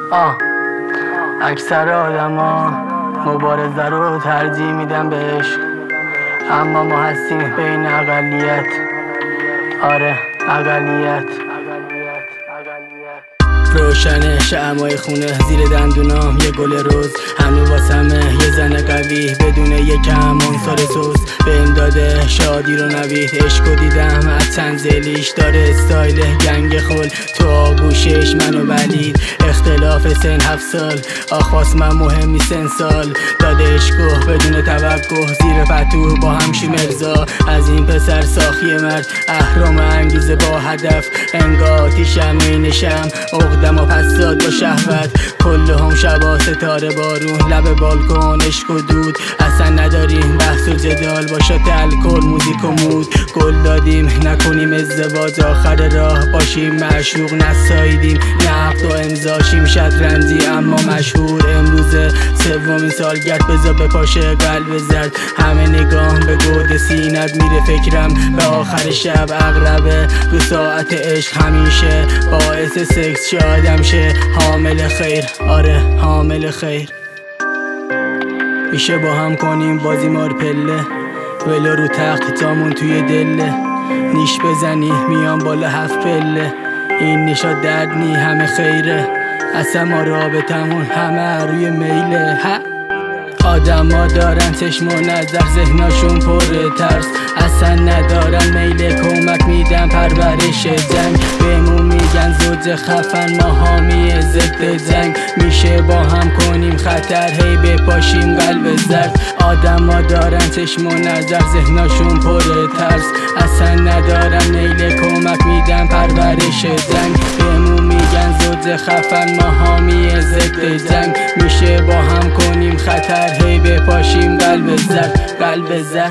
اکثر آدما مبارزه رو ترجیح میدن به عشق، اما ما هستیم بین اقلیت. آره اقلیت. روشنه شمعای خونه زیر دندونام یه گل روز، هنو واسمه یه زن قوی بدون یکم عنصر سوز. بهم داده شادی رو نوید، عشقو دیدم از تنزلیش داره استایل گنگ خل. تو آغوشش منو بلید، اختلاف سن 7 سال، آخواست من مهم نیست سال. داده عشقو بدون توقع زیر پتو با همشی مرزا. از این پسر ساخی مرد اهرام انگیزه با هدف، انگاتیشم مینشم اقدم و پس داد با شهوت. کلهم شبا ستاره بارون، لب بالکن عشق و دود. اصلا نداریم بحث و جدال با شات الکل موزیک و مود. گل دادیم نکنیم ازدواج، آخر راه باشیم معشوق نساییدیم. نقد و امضاشیم شطرنجی اما مشهور. امروز سومین سالگرد بزا بپاشه قلب زرد. همه نگاه به گرد سینت میره، فکرم به آخر شب اغربه. رو ساعت عشق همیشه باعث سکس شادم شه. حامل خیر، آره حامل خیر. میشه با هم کنیم بازی مار پله، ولو رو تخت جامون توی دله. نیش بزنی میان بالا 7 پله، این نیشا درد نی همه خیره. اصلا ما رابطمون همه روی میله. آدم ها دارن چشم و نظر، ذهناشون پر ترس، اصلا ندارن میل کمک میدن پرورش جنگ. بهمون میگن زوج خفن، ما حامی ضد جنگ. میشه با هم کنیم خطر، هی بپاشیم قلب زرد. آدم ها دارن چشم و نظر، ذهناشون پر ترس، اصلا ندارن میل کمک میدن پرورش جنگ. بهمون میگن زوج خفن، ما حامی ضد جنگ. میشه با هم کنیم خطر، هی بپاشیم قلب زرد. قلب زرد.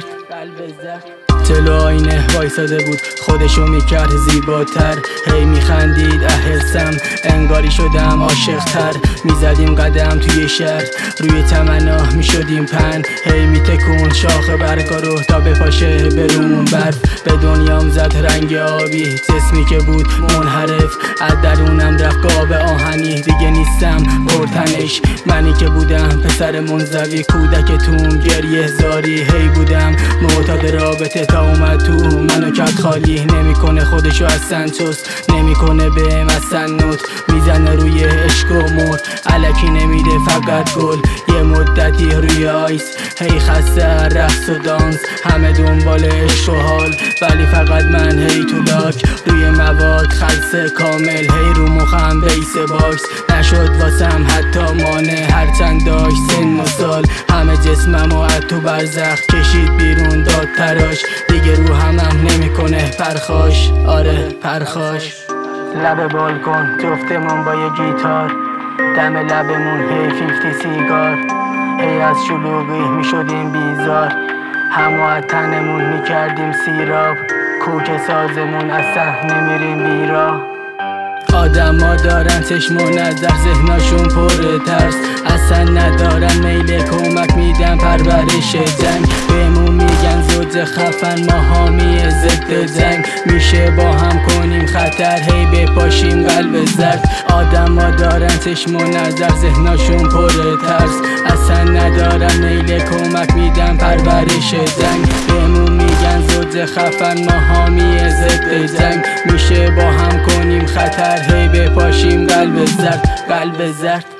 جلو آینه وایساده بود، خودشو میکرد زیباتر. هی میخندید احسم، انگاری شدم عاشق‌تر. میزدیم قدم توی شهر، روی تمنا میشدیم پن. هی میتکون شاخ برگا رو تا بپاشه برومون برف. به دنیام زد رنگ آبی، جسمی که بود منحرف. از درونم رفت قاب آهنی، دیگه نیستم پرتنش. منی که بودم پسر منزوی، کودکتون گریه زاری. هی بودم معتاد رابطه تا اومد تو منو کرد خالی. نمیکنه خودشو اصلا چست، نمیکنه بهم اصلا نوت. میزنه روی عشق و مرد، الکی نمیده فقط گل. یه مدتی روی آیس، هی خسته رقص و دانس. همه دنبال عشق و حال، ولی فقط من هی تو لاک. روی مواد خلص کامل، هی رو مخم بیس باکس. نشد واسم حتی مانع، هرچند داشت سن و سال. همه جسممو از تو برزخ کشید بیرون داد تراش. دیگه رو همم نمیکنه پرخاش، آره پرخاش. لب بالکن جفتمون با یه گیتار، دم لبمون هی 50 سیگار. هی از شلوغی میشدیم بیزار، همو از تنمون میکردیم سیراب. کوک سازمون اصلا نمیریم بیراه. آدم ها دارن چشم و نظر، ذهناشون پر ترس، اصلا ندارن میل کمک میدن پرورش جنگ. بهمون میگن زوج خفن، ما حامی ضد جنگ. میشه با هم کنیم خطر، هی بپاشیم قلب زرد. آدم ها دارن چشم و نظر، ذهناشون پر ترس، اصلا ندارن میل کمک میدن پرورش جنگ. بهمون میگن زوج خفن، ما حامی ضد جنگ. میشه با هم کنیم خطر، هی بپاشیم قلب زرد. قلب زرد.